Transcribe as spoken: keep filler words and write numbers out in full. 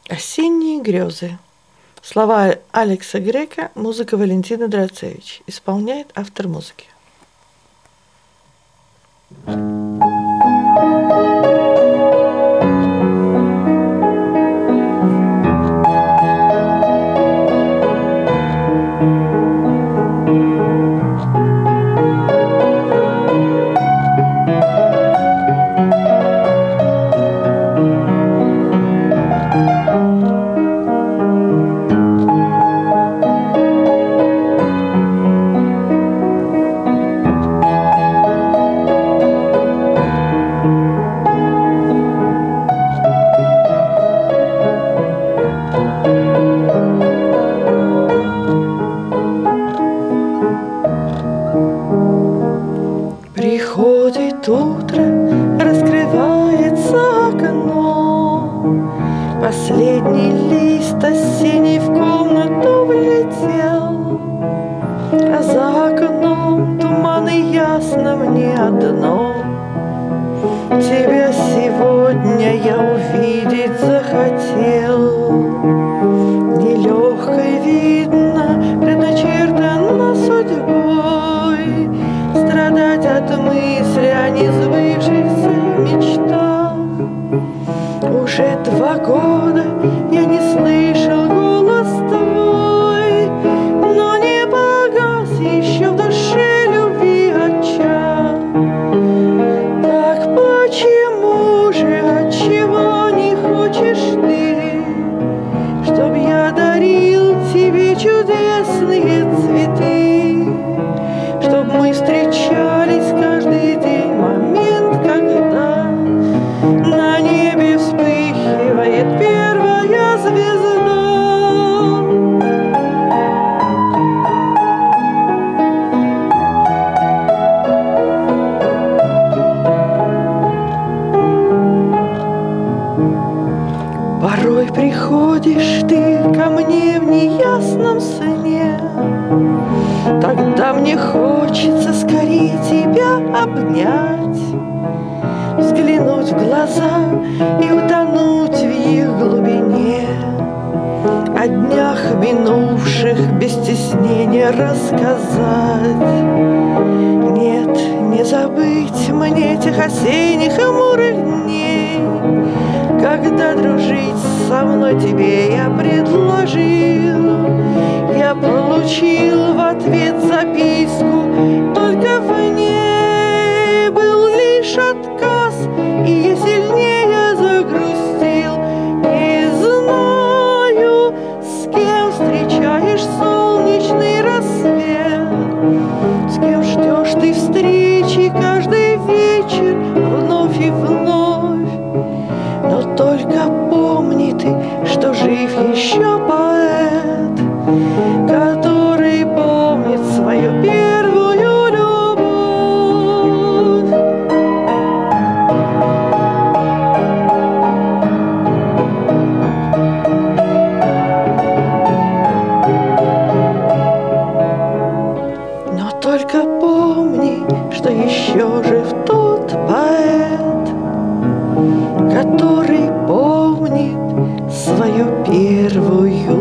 Осенние грезы. Слова Алекса Грека, музыка Валентина Драцевич. Исполняет автор музыки. Приходит утро, раскрывается окно, последний лист осенний в комнату влетел, а за окном туман и ясно мне одно: тебя сегодня я увидеть захотел. Нелегкой, видно, предначертано судьбой страдать от мысли о несбывшихся мечтах. Уже два года я не слышал голос твой, но не погас еще в душе любви очаг. Так почему же, отчего не хочешь ты, чтоб я дарил тебе чудесные цветы, чтоб мы встречались каждый день, момент, когда на небе вспыхивает первая звезда. Порой приходишь ты ко мне в неясном сне, тогда мне хочется скорее тебя обнять, взглянуть в глаза и утонуть в их глубине, о днях минувших без стеснения рассказать. Нет, не забыть мне тех осенних хмурых дней, когда дружить со мной тебе я предложил. Я получил в ответ записку, только в ней был лишь отказ, и я сильнее загрустил. Не знаю, с кем встречаешь солнечный рассвет, с кем ждешь ты встречи каждый вечер вновь и вновь, но только помни ты, что жив еще поэт, который помнит свою первую любовь. Но только помни, что еще жив тот поэт, который помнит свою первую